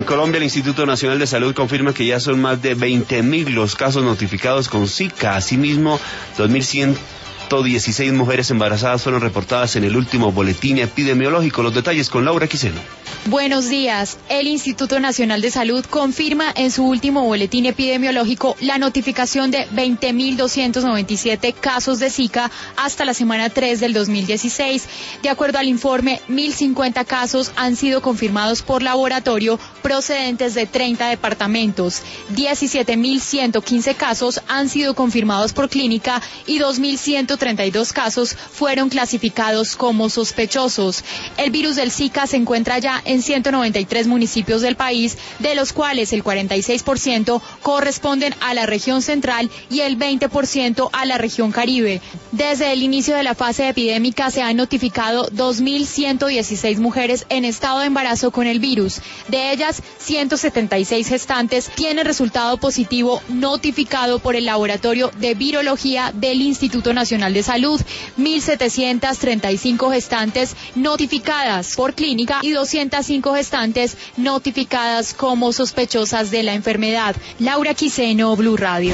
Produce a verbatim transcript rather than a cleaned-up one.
Colombia, el Instituto Nacional de Salud confirma que ya son más de veinte mil los casos notificados con Zika. Asimismo, dos mil ciento dieciséis mujeres embarazadas fueron reportadas en el último boletín epidemiológico. Los detalles con Laura Quiseno. Buenos días. El Instituto Nacional de Salud confirma en su último boletín epidemiológico la notificación de veinte mil doscientos noventa y siete casos de Zika hasta la semana tres del dos mil dieciséis. De acuerdo al informe, mil cincuenta casos han sido confirmados por laboratorio procedentes de treinta departamentos. diecisiete mil ciento quince casos han sido confirmados por clínica y dos mil ciento treinta y dos casos fueron clasificados como sospechosos. El virus del Zika se encuentra ya en ciento noventa y tres municipios del país, de los cuales el cuarenta y seis por ciento corresponden a la región central y el veinte por ciento a la región Caribe. Desde el inicio de la fase epidémica se han notificado dos mil ciento dieciséis mujeres en estado de embarazo con el virus. De ellas, ciento setenta y seis gestantes tienen resultado positivo notificado por el Laboratorio de Virología del Instituto Nacional de Salud, mil setecientas treinta y cinco gestantes notificadas por clínica y doscientas cinco gestantes notificadas como sospechosas de la enfermedad. Laura Quiseno, Blue Radio.